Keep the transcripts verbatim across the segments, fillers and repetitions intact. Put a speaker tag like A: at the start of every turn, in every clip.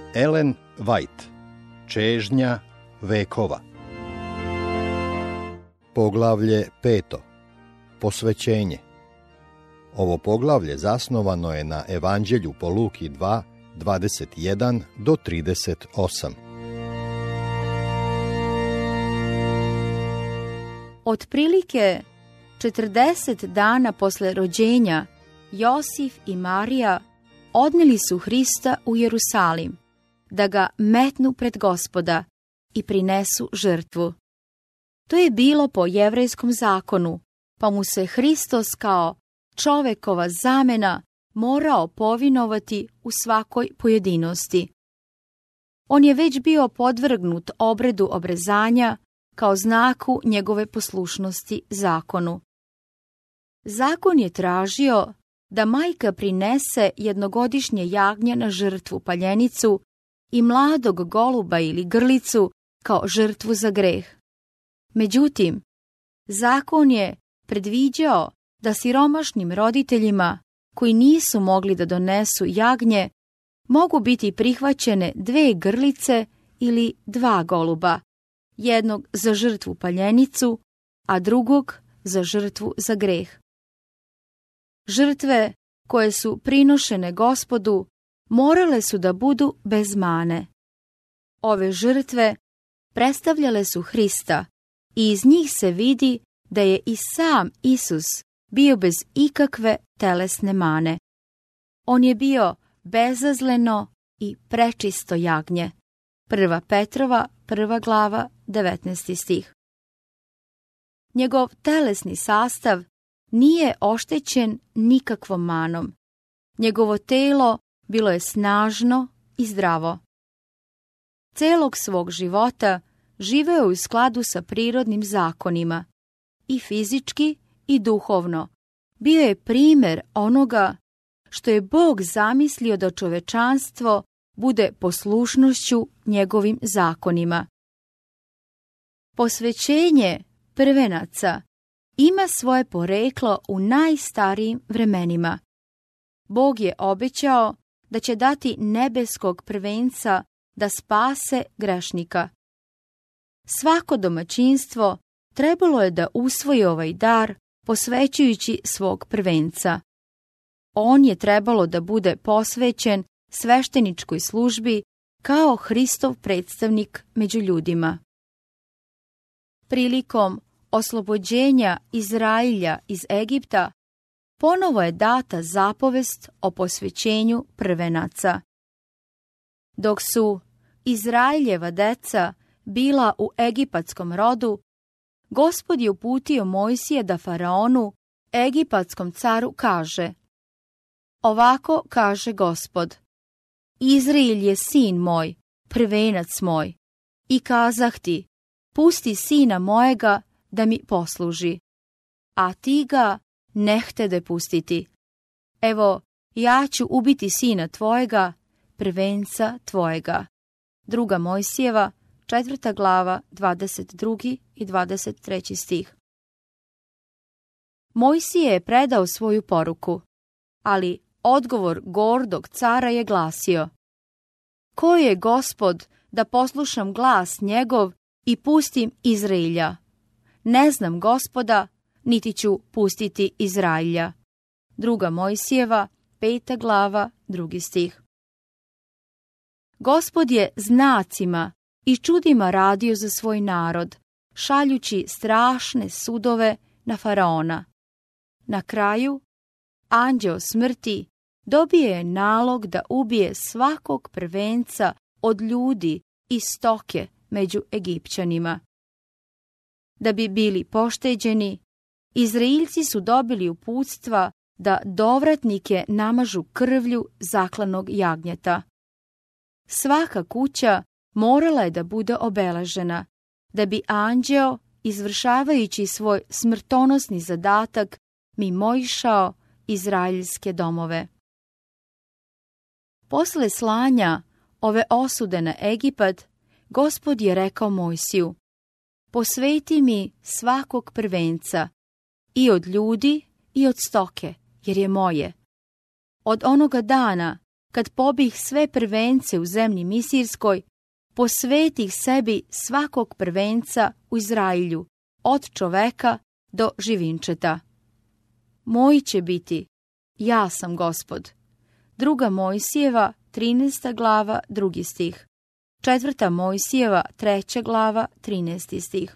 A: Ellen White, Čežnja vekova. Poglavlje peto. Posvećenje. Ovo poglavlje zasnovano je na Evanđelju po Luki dva, dvadeset jedan do trideset osam.
B: Otprilike četrdeset dana posle rođenja Josif i Marija odneli su Hrista u Jerusalim, da ga metnu pred Gospoda i prinesu žrtvu. To je bilo po jevrejskom zakonu, pa mu se Hristos kao čovekova zamena morao povinovati u svakoj pojedinosti. On je već bio podvrgnut obredu obrezanja kao znaku njegove poslušnosti zakonu. Zakon je tražio da majka prinese jednogodišnje jagnje na žrtvu paljenicu i mladog goluba ili grlicu kao žrtvu za greh. Međutim, zakon je predviđao da siromašnim roditeljima koji nisu mogli da donesu jagnje mogu biti prihvaćene dve grlice ili dva goluba, jednog za žrtvu paljenicu, a drugog za žrtvu za greh. Žrtve koje su prinošene Gospodu morale su da budu bez mane. Ove žrtve predstavljale su Hrista i iz njih se vidi da je i sam Isus bio bez ikakve telesne mane. On je bio bezazleno i prečisto jagnje. Prva Petrova, prva glava, devetnaesti stih. Njegov telesni sastav nije oštećen nikakvom manom. Njegovo telo bilo je snažno i zdravo. Celog svog života živeo je u skladu sa prirodnim zakonima, i fizički i duhovno. Bio je primer onoga što je Bog zamislio da čovečanstvo bude poslušnošću njegovim zakonima. Posvećenje prvenaca ima svoje poreklo u najstarijim vremenima. Bog je obećao da će dati nebeskog prvenca da spase grešnika. Svako domaćinstvo trebalo je da usvoji ovaj dar posvećujući svog prvenca. On je trebalo da bude posvećen svešteničkoj službi kao Hristov predstavnik među ljudima. Prilikom oslobođenja Izrailja iz Egipta ponovo je data zapovest o posvećenju prvenaca. Dok su Izrailjeva deca bila u egipatskom rodu, Gospod je uputio Mojsija da Faraonu, egipatskom caru, kaže: Ovako kaže Gospod: Izrail je sin moj, prvenac moj, i kazah ti: pusti sina mojega da mi posluži, a ti ga nehtede pustiti. Evo, ja ću ubiti sina tvojega, prvenca tvojega. Druga Mojsijeva, četvrta glava, dvadeset drugi i dvadeset treći stih. Mojsije je predao svoju poruku, ali odgovor gordog cara je glasio: Ko je Gospod da poslušam glas njegov i pustim Izrailja? Ne znam Gospoda, niti ću pustiti Izrailja. Druga Mojsijeva, peta glava, drugi stih. Gospod je znacima i čudima radio za svoj narod, šaljući strašne sudove na Faraona. Na kraju, anđeo smrti dobije je nalog da ubije svakog prvenca od ljudi i stoke među Egipćanima. Da bi bili pošteđeni, Izraeljci su dobili uputstva da dovratnike namažu krvlju zaklanog jagnjeta. Svaka kuća morala je da bude obeležena, da bi anđeo, izvršavajući svoj smrtonosni zadatak, mimoišao izraeljske domove. Posle slanja ove osude na Egipat, Gospod je rekao Mojsiju: Posveti mi svakog prvenca, i od ljudi i od stoke, jer je moje. Od onoga dana kad pobih sve prvence u zemlji Misirskoj, posvetih sebi svakog prvenca u Izrailju, od čoveka do živinčeta. Moji će biti, ja sam Gospod. Druga Mojsijeva, trinaesta glava, drugi stih. Četvrta Mojsijeva, treća glava, trinaesti stih.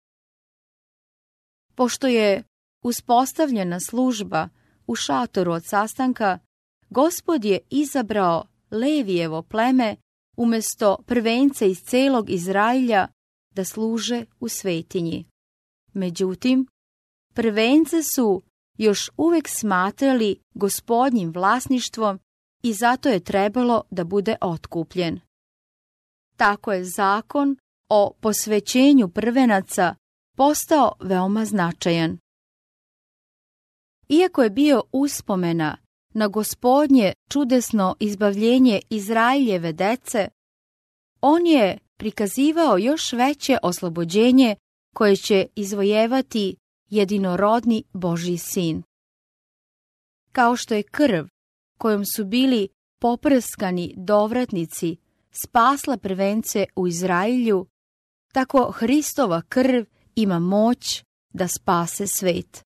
B: Pošto je uspostavljena služba u šatoru od sastanka, Gospod je izabrao Levijevo pleme umjesto prvenca iz celog Izrailja da služe u svetinji. Međutim, prvence su još uvijek smatrali Gospodnjim vlasništvom i zato je trebalo da bude otkupljen. Tako je zakon o posvećenju prvenaca postao veoma značajan. Iako je bio uspomena na Gospodnje čudesno izbavljenje Izraeljeve dece, on je prikazivao još veće oslobođenje koje će izvojevati jedinorodni Božji sin. Kao što je krv kojom su bili poprskani dovratnici spasla prvence u Izraelju, tako Hristova krv ima moć da spase svet.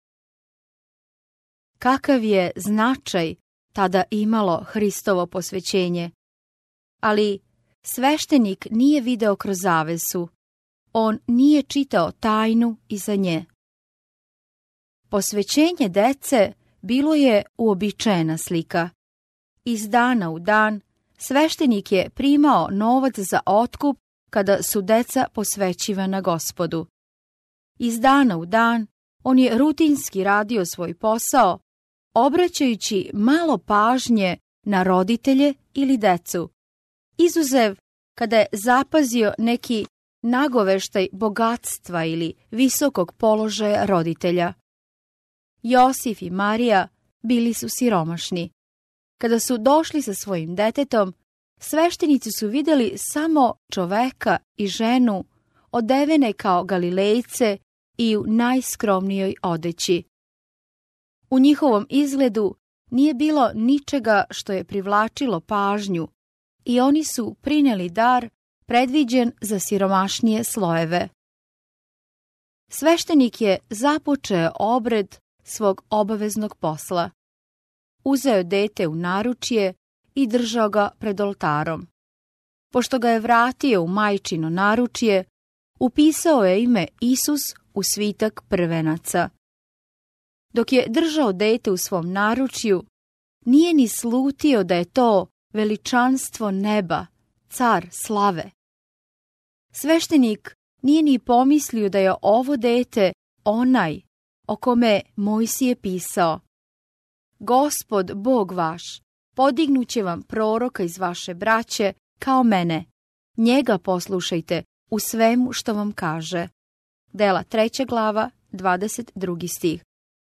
B: Kakav je značaj tada imalo Hristovo posvećenje? Ali sveštenik nije video kroz zavesu. On nije čitao tajnu iza nje. Posvećenje dece bilo je uobičajena slika. Iz dana u dan sveštenik je primao novac za otkup kada su deca posvećivana Gospodu. Iz dana u dan on je rutinski radio svoj posao, obraćajući malo pažnje na roditelje ili decu, izuzev kada je zapazio neki nagoveštaj bogatstva ili visokog položaja roditelja. Josif i Marija bili su siromašni. Kada su došli sa svojim detetom, sveštenici su vidjeli samo čoveka i ženu odevene kao Galilejce i u najskromnijoj odeći. U njihovom izgledu nije bilo ničega što je privlačilo pažnju i oni su prineli dar predviđen za siromašnije slojeve. Sveštenik je započeo obred svog obaveznog posla. Uzeo dete u naručje i držao ga pred oltarom. Pošto ga je vratio u majčino naručje, upisao je ime Isus u svitak prvenaca. Dok je držao dete u svom naručju, nije ni slutio da je to veličanstvo neba, car slave. Sveštenik nije ni pomislio da je ovo dete onaj o kome Mojsije pisao: Gospod, Bog vaš, podignuće vam proroka iz vaše braće kao mene. Njega poslušajte u svemu što vam kaže. Dela treća glava, dvadeset drugi stih.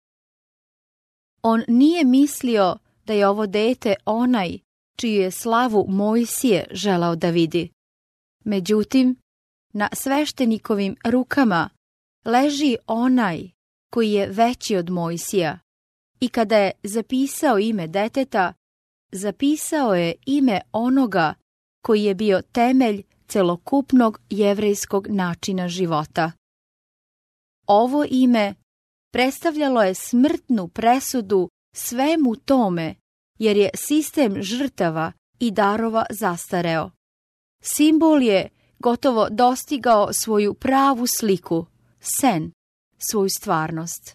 B: On nije mislio da je ovo dete onaj čiju je slavu Mojsije želao da vidi. Međutim, na sveštenikovim rukama leži onaj koji je veći od Mojsija. I kada je zapisao ime deteta, zapisao je ime onoga koji je bio temelj celokupnog jevrejskog načina života. Ovo ime predstavljalo je smrtnu presudu svemu tome, jer je sistem žrtava i darova zastareo. Simbol je gotovo dostigao svoju pravu sliku, sen, svoju stvarnost.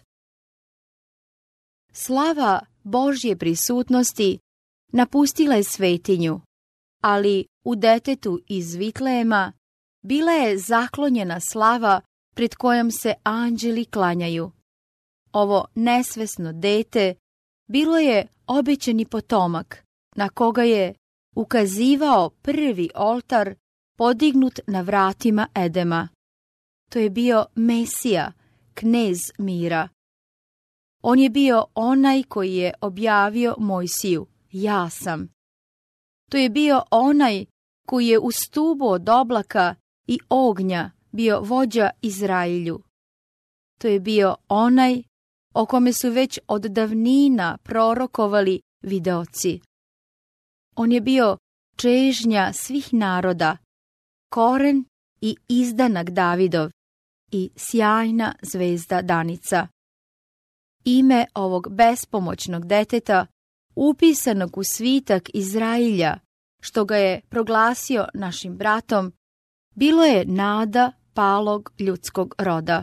B: Slava Božje prisutnosti napustila je svetinju, ali u detetu iz Vitlejema bila je zaklonjena slava pred kojom se anđeli klanjaju. Ovo nesvesno dete bilo je obećani potomak na koga je ukazivao prvi oltar podignut na vratima Edema. To je bio Mesija, knez mira. On je bio onaj koji je objavio Mojsiju: ja sam. To je bio onaj koji je u stubu od oblaka i ognja bio vođa Izraelju. To je bio onaj o kome su već od davnina prorokovali videoci. On je bio čežnja svih naroda, koren i izdanak Davidov i sjajna zvezda Danica. Ime ovog bespomoćnog deteta, upisanog u svitak Izrailja, što ga je proglasio našim bratom, bilo je nada palog ljudskog roda.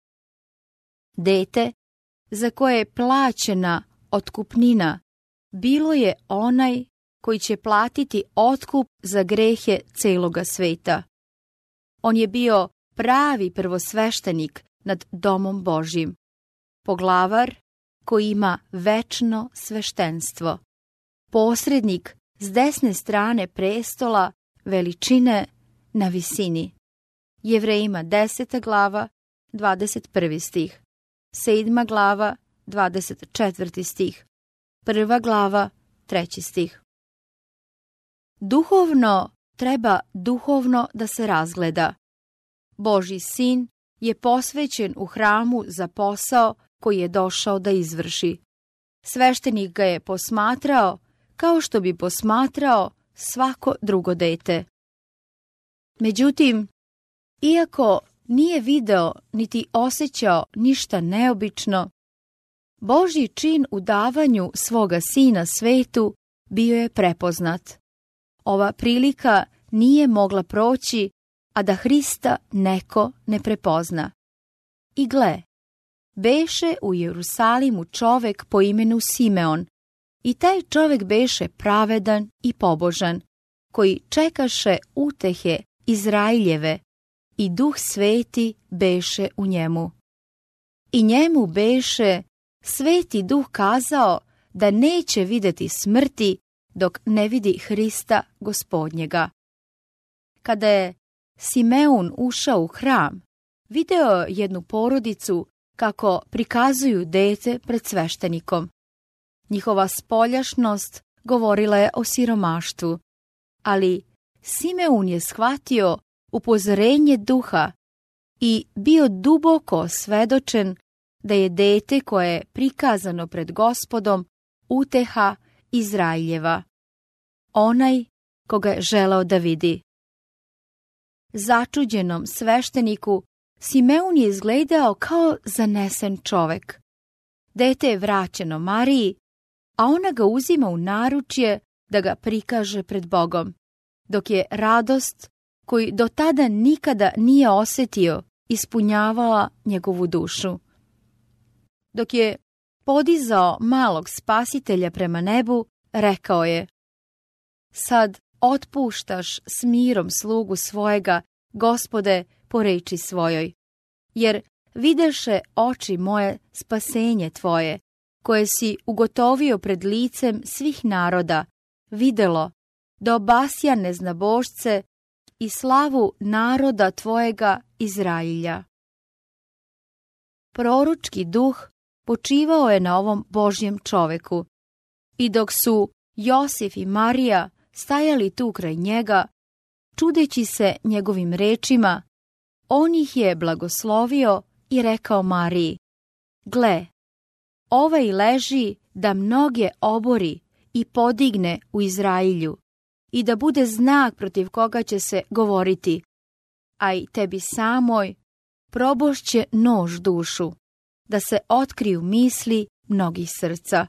B: Dete, za koje je plaćena otkupnina, bilo je onaj koji će platiti otkup za grehe celoga sveta. On je bio pravi prvosveštenik nad domom Božjim, poglavar koji ima večno sveštenstvo, posrednik s desne strane prestola veličine na visini. Jevrejima deseta glava, dvadeset prvi stih, sedma glava, dvadeset četvrti stih, prva glava, treći stih. Duhovno treba duhovno da se razgleda. Božji sin je posvećen u hramu za posao koji je došao da izvrši. Sveštenik ga je posmatrao kao što bi posmatrao svako drugo dete. Međutim, iako nije video niti osjećao ništa neobično, Božji čin u davanju svoga sina svetu bio je prepoznat. Ova prilika nije mogla proći, a da Hrista neko ne prepozna. I gle, beše u Jerusalimu čovek po imenu Simeon, i taj čovek beše pravedan i pobožan, koji čekaše utehe Izraeljeve, i Duh Sveti beše u njemu. I njemu beše Sveti Duh kazao da neće videti smrti dok ne vidi Hrista Gospodnjega. Kada je Simeun ušao u hram, video jednu porodicu kako prikazuju dete pred sveštenikom. Njihova spoljašnost govorila je o siromaštvu, ali Simeun je shvatio upozorenje Duha i bio duboko osvedočen da je dete koje je prikazano pred Gospodom uteha Izraeljeva, onaj koga je želeo da vidi. Začuđenom svešteniku Simeun je izgledao kao zanesen čovek. Dete je vraćeno Mariji, a ona ga uzima u naručje da ga prikaže pred Bogom, dok je radost, koju do tada nikada nije osjetio, ispunjavala njegovu dušu. Dok je podizao malog spasitelja prema nebu, rekao je: Sad otpuštaš s mirom slugu svojega, Gospode, po reči svojoj, jer videše oči moje spasenje tvoje, koje si ugotovio pred licem svih naroda, videlo da obasja neznabošce i slavu naroda tvojega Izrailja. Proročki duh počivao je na ovom Božjem čoveku, i dok su Josif i Marija stajali tu kraj njega, čudeći se njegovim rečima, on ih je blagoslovio i rekao Mariji: Gle, ovaj leži da mnoge obori i podigne u Izrailju, i da bude znak protiv koga će se govoriti, a i tebi samoj probošće nož dušu, da se otkriju misli mnogih srca.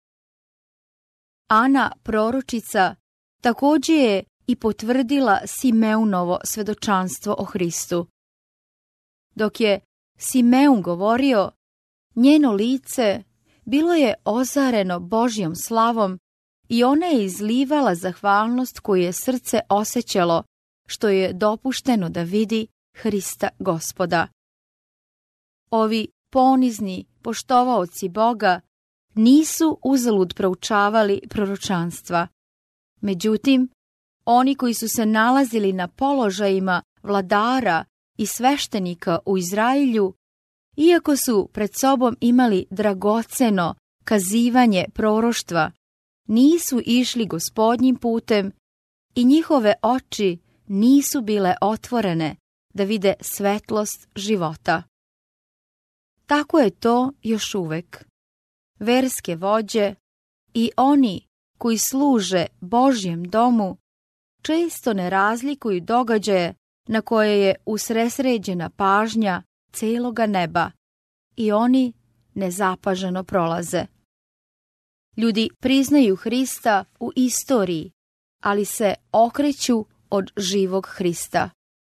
B: Ana, proročica, također je i potvrdila Simeunovo svedočanstvo o Hristu. Dok je Simeun govorio, njeno lice bilo je ozareno Božjom slavom i ona je izlivala zahvalnost koju je srce osjećalo, što je dopušteno da vidi Hrista Gospoda. Ovi ponizni poštovaoci Boga nisu uzalud proučavali proročanstva. Međutim, oni koji su se nalazili na položajima vladara i sveštenika u Izrailju, iako su pred sobom imali dragoceno kazivanje proroštva, nisu išli Gospodnjim putem i njihove oči nisu bile otvorene da vide svetlost života. Tako je to još uvek. Verske vođe i oni koji služe Božjem domu često ne razlikuju događaje na koje je usresređena pažnja celoga neba i oni nezapaženo prolaze. Ljudi priznaju Hrista u istoriji, ali se okreću od živog Hrista.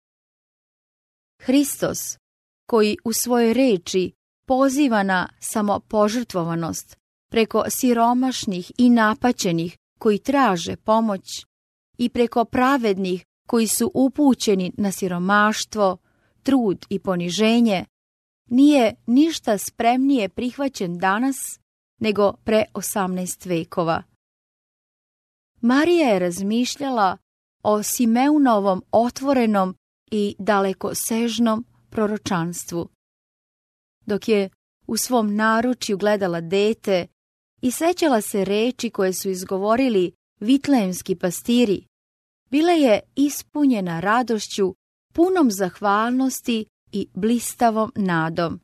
B: Hristos, koji u svojoj reči poziva na samopožrtvovanost preko siromašnih i napaćenih koji traže pomoć i preko pravednih koji su upućeni na siromaštvo, trud i poniženje, nije ništa spremnije prihvaćen danas nego pre osamnaest vekova. Marija je razmišljala o Simeunovom otvorenom i dalekosežnom proročanstvu. Dok je u svom naručju gledala dete i sećala se reči koje su izgovorili vitlejemski pastiri, bila je ispunjena radošću, punom zahvalnosti i blistavom nadom.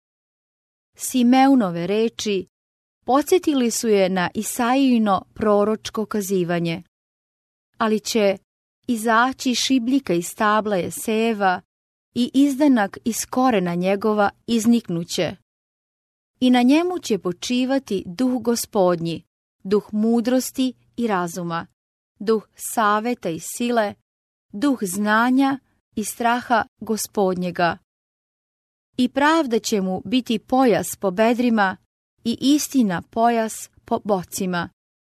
B: Simeunove reči podsjetili su je na Isaijino proročko kazivanje. Ali će izaći šibljika iz stabla Jesejeva i izdanak iz korena njegova izniknuće. I na njemu će počivati duh Gospodnji, duh mudrosti i razuma, duh saveta i sile, duh znanja i straha Gospodnjega. I pravda će mu biti pojas po bedrima i istina pojas po bocima.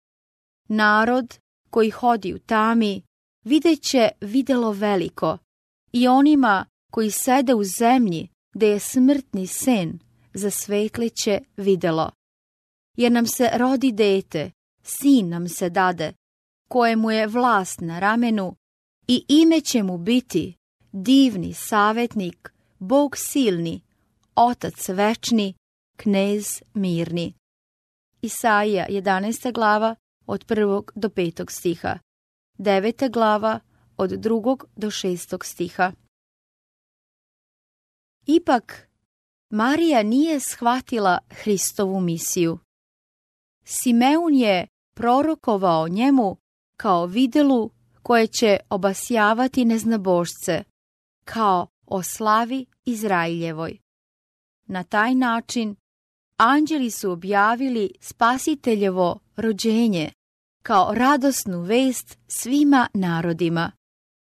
B: Narod koji hodi u tami vidjet će videlo veliko i onima koji sede u zemlji gde je smrtni sen zasvetleće videlo. Jer nam se rodi dete, sin nam se dade, kojemu je vlast na ramenu i ime će mu biti divni savjetnik, Bog silni, Otac večni, Knez mirni. Isaija jedanaesta glava od prvog do petog stiha, deveta glava od drugog do šestog stiha. Ipak, Marija nije shvatila Hristovu misiju. Simeun je prorokovao njemu kao videlu koje će obasjavati neznabošce, kao o slavi Izraeljevoj. Na taj način anđeli su objavili Spasiteljevo rođenje kao radosnu vest svima narodima.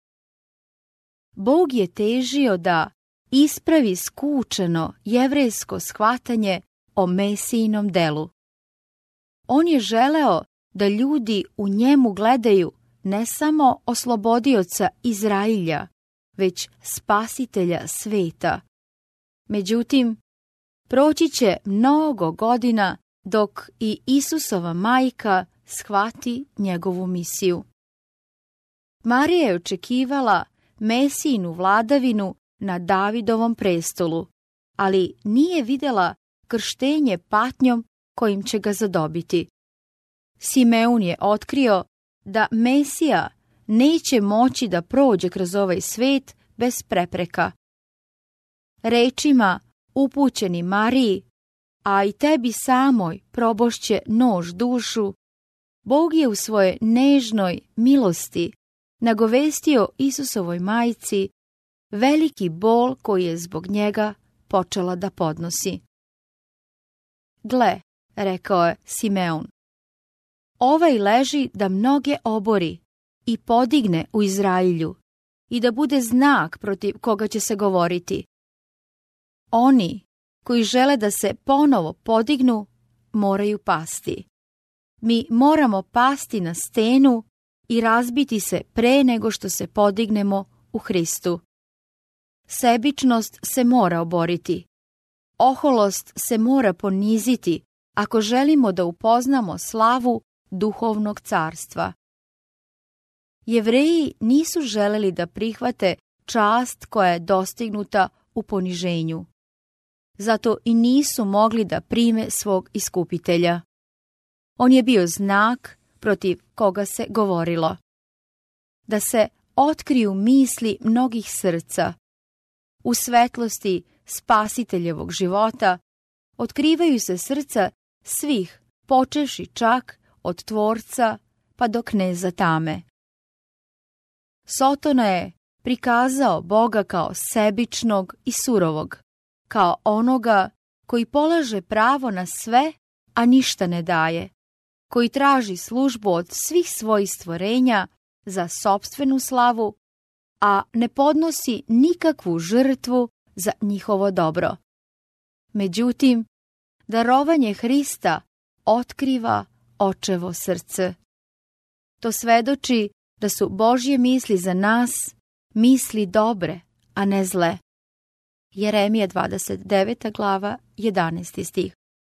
B: Bog je težio da ispravi skučeno jevrejsko shvatanje o Mesijinom delu. On je želeo da ljudi u njemu gledaju ne samo oslobodioca Izrailja, već Spasitelja sveta. Međutim, proći će mnogo godina dok i Isusova majka shvati njegovu misiju. Marija je očekivala Mesijinu vladavinu na Davidovom prestolu, ali nije vidjela krštenje patnjom kojim će ga zadobiti. Simeun je otkrio da Mesija neće moći da prođe kroz ovaj svet bez prepreka. Rečima upućeni Mariji, a i tebi samoj probošće nož dušu, Bog je u svojoj nežnoj milosti nagovestio Isusovoj majci veliki bol koji je zbog njega počela da podnosi. Gle, rekao je Simeun, ovaj leži da mnoge obori i podigne u Izrailju i da bude znak protiv koga će se govoriti. Oni koji žele da se ponovo podignu moraju pasti. Mi moramo pasti na stenu i razbiti se pre nego što se podignemo u Hristu. Sebičnost se mora oboriti. Oholost se mora poniziti ako želimo da upoznamo slavu duhovnog carstva. Jevreji nisu želeli da prihvate čast koja je dostignuta u poniženju. Zato i nisu mogli da prime svog iskupitelja. On je bio znak protiv koga se govorilo. Da se otkriju misli mnogih srca. U svetlosti Spasiteljevog života otkrivaju se srca svih, počevši čak od Tvorca pa do kneza tame. Sotona je prikazao Boga kao sebičnog i surovog, kao onoga koji polaže pravo na sve, a ništa ne daje, koji traži službu od svih svojih stvorenja za sopstvenu slavu, a ne podnosi nikakvu žrtvu za njihovo dobro. Međutim, darovanje Hrista otkriva očevo srce. To svedoči da su Božje misli za nas misli dobre, a ne zle. Jeremija dvadeset deveta glava, jedanaesti stih.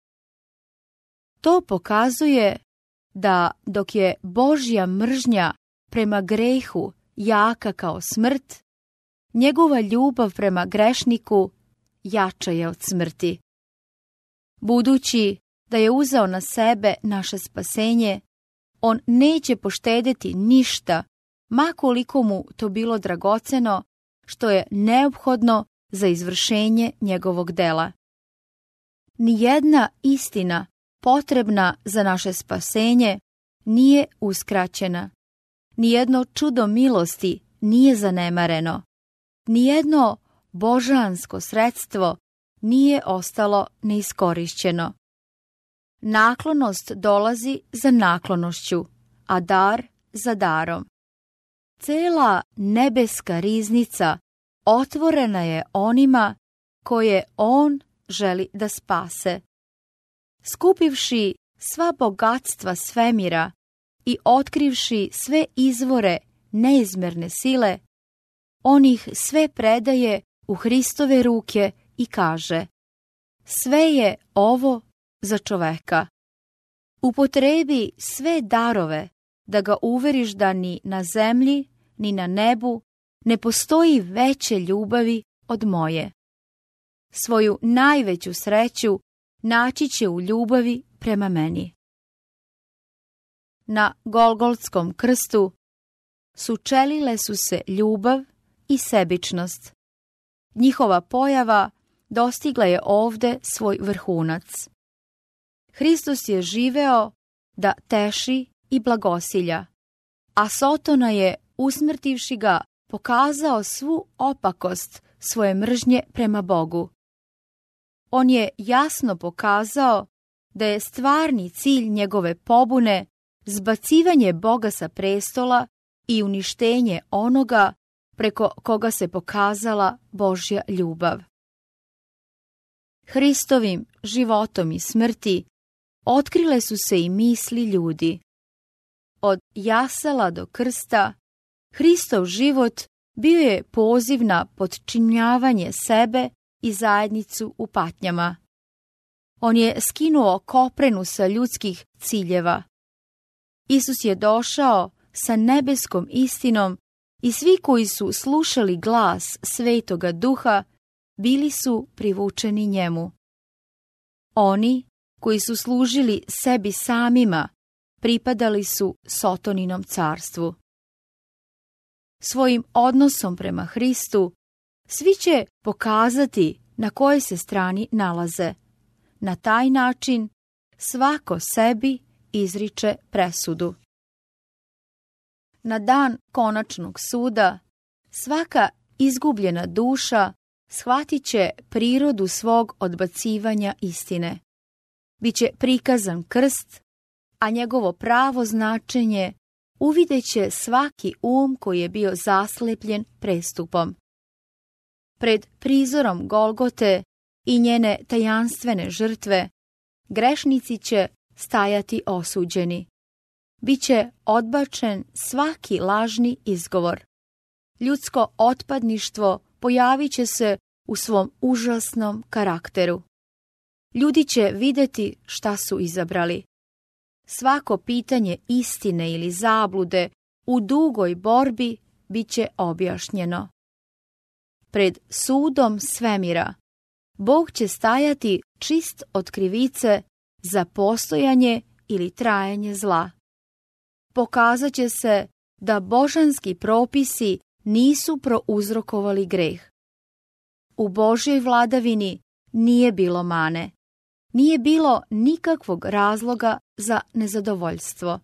B: To pokazuje da dok je Božja mržnja prema grehu jaka kao smrt, njegova ljubav prema grešniku jača je od smrti. Budući da je uzeo na sebe naše spasenje, on neće poštedeti ništa, ma koliko mu to bilo dragoceno, što je neophodno za izvršenje njegovog dela. Nijedna istina potrebna za naše spasenje nije uskraćena. Nijedno čudo milosti nije zanemareno. Nijedno božansko sredstvo nije ostalo neiskorišćeno. Naklonost dolazi za naklonošću, a dar za darom. Cela nebeska riznica otvorena je onima koje on želi da spase. Skupivši sva bogatstva svemira i otkrivši sve izvore neizmerne sile, on ih sve predaje u Hristove ruke i kaže: sve je ovo za čoveka. Upotrebi sve darove da ga uveriš da ni na zemlji, ni na nebu ne postoji veće ljubavi od moje. Svoju najveću sreću naći će u ljubavi prema meni. Na Golgotskom krstu sučelile su se ljubav i sebičnost. Njihova pojava dostigla je ovde svoj vrhunac. Hristos je živeo da teši i blagosilja, a Sotona je, usmrtivši ga, pokazao svu opakost svoje mržnje prema Bogu. On je jasno pokazao da je stvarni cilj njegove pobune zbacivanje Boga sa prestola i uništenje onoga preko koga se pokazala Božja ljubav. Hristovim životom i smrti otkrile su se i misli ljudi. Od jasala do krsta, Hristov život bio je poziv na podčinjavanje sebe i zajednicu u patnjama. On je skinuo koprenu sa ljudskih ciljeva. Isus je došao sa nebeskom istinom i svi koji su slušali glas Svetoga Duha bili su privučeni njemu. Oni koji su služili sebi samima pripadali su Sotoninom carstvu. Svojim odnosom prema Hristu svi će pokazati na kojoj se strani nalaze. Na taj način svako sebi izriče presudu. Na dan konačnog suda svaka izgubljena duša shvatit će prirodu svog odbacivanja istine. Biće prikazan krst, a njegovo pravo značenje uvideće svaki um koji je bio zaslepljen prestupom. Pred prizorom Golgote i njene tajanstvene žrtve, grešnici će stajati osuđeni. Biće odbačen svaki lažni izgovor. Ljudsko otpadništvo pojavit će se u svom užasnom karakteru. Ljudi će vidjeti šta su izabrali. Svako pitanje istine ili zablude u dugoj borbi bit će objašnjeno. Pred sudom svemira Bog će stajati čist od krivice za postojanje ili trajanje zla. Pokazat će se da božanski propisi nisu prouzrokovali greh. U Božjoj vladavini nije bilo mane. Nije bilo nikakvog razloga za nezadovoljstvo.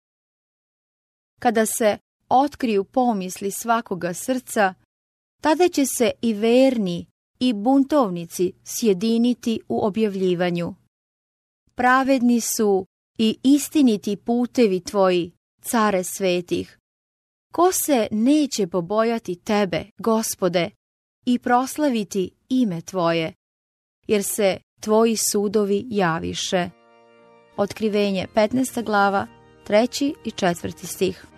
B: Kada se otkriju pomisli svakoga srca, tada će se i verni i buntovnici sjediniti u objavljivanju. Pravedni su i istiniti putevi tvoji, care svetih. Ko se neće pobojati tebe, Gospode, i proslaviti ime tvoje, jer se tvoji sudovi javiše. Otkrivenje petnaesta glava, treći i četvrti stih.